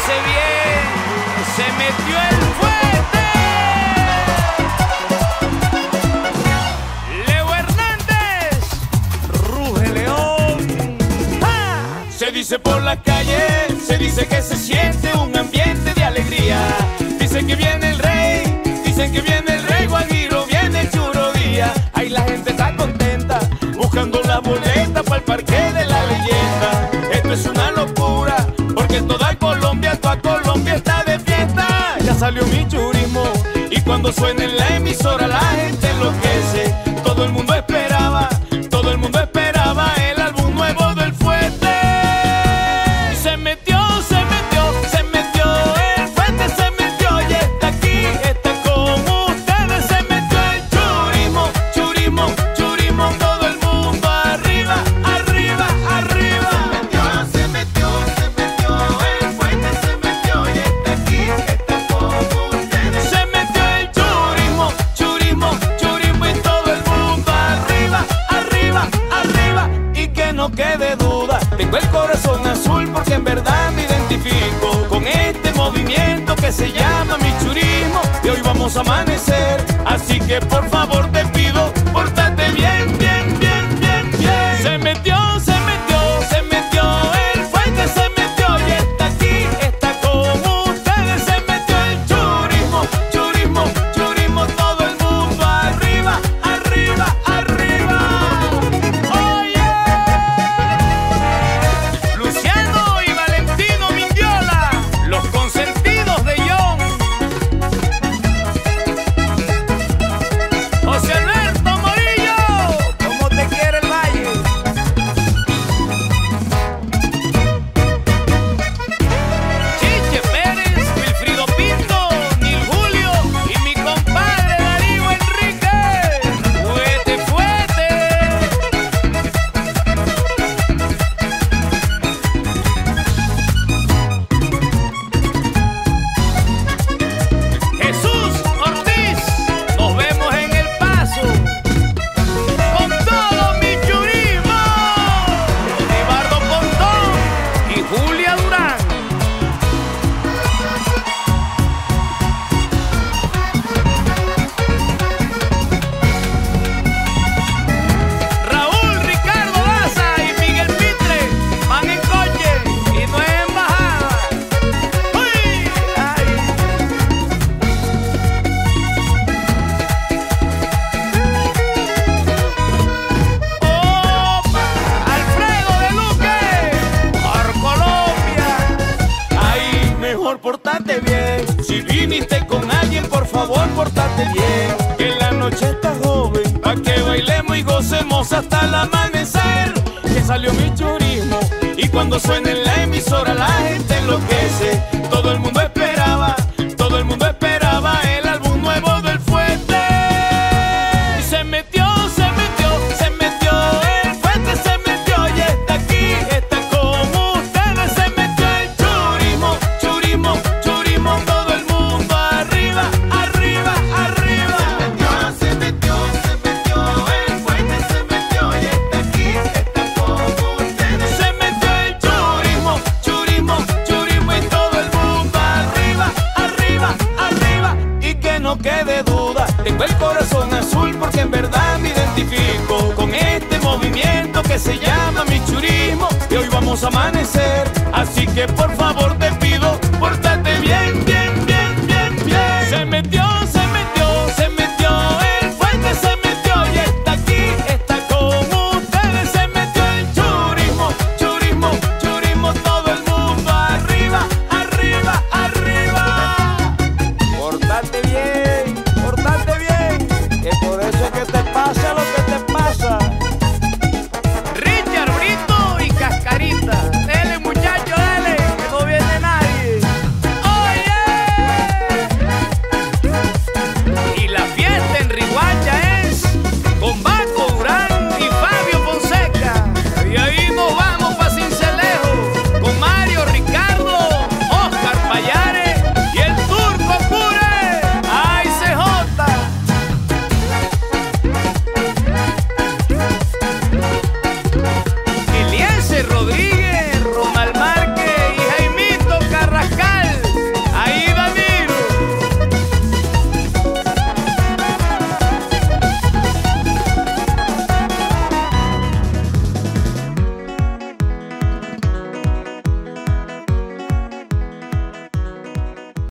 Pórtese bien, se metió el fuerte. Leo Hernández, ruge león. ¡Ah! Se dice por la calle, se dice que se siente un ambiente de alegría. Dicen que viene el rey, dicen que viene el rey Guajiro, viene el Churo Díaz. Ahí la gente está contenta, buscando la boleta para el parque de la leyenda. Esto es una locura, porque toda Colombia está de fiesta. Ya salió mi churismo, y cuando suena en la emisora la gente enloquece. Todo el mundo esperaba el álbum nuevo del Fuerte. Se metió el Fuerte, se metió y está aquí, está con ustedes. Se metió el churismo, todo el mundo arriba. Se metió el Fuerte, se metió y está aquí, está con ustedes. Se metió el churismo y todo el mundo arriba. Y que no quede duda, tengo el corazón azul porque en verdad me identifico con este movimiento que se llama mi churismo. Y hoy vamos a amanecer, así que por favor te pido, pórtate bien. Se metió el Fuerte, se metió y está aquí, está con ustedes. Se metió el churismo, todo el mundo arriba. Oye, Luciano y Valentino Mindiola, los consentidos de John. José Alberto Morillo, ¿cómo te quiere el Valle? Chiche Pérez, Wilfrido Pinto, Nil Julio y mi compadre Darío Enrique. Fuerte. Jesús Ortiz, nos vemos en El Paso. Con todo mi churismo, Edibardo Pontón y Julia Durán. Raúl Ricardo Daza y Miguel Pitre van en coche y no es embajada. ¡Uy! ¡Ay! ¡Opa! Alfredo de Luque, por Colombia. Ahí mejor portate bien. Si viniste con alguien, por favor, portate bien. Que la noche está joven, pa' que bailemos y gocemos hasta el amanecer. Que salió mi churismo, y cuando suena en la emisora la gente enloquece. Todo el mundo esperaba el álbum nuevo del Fuerte. Se metió el Fuerte, se metió y está aquí, está con ustedes. Se metió el churismo, todo el mundo arriba. Se metió el Fuerte, se metió y está aquí, está con ustedes. Se metió el churismo y todo el mundo arriba. Y que no quede duda, tengo el corazón azul porque en verdad me identifico con este movimiento que se llama mi churismo. Y hoy vamos a amanecer, así que por favor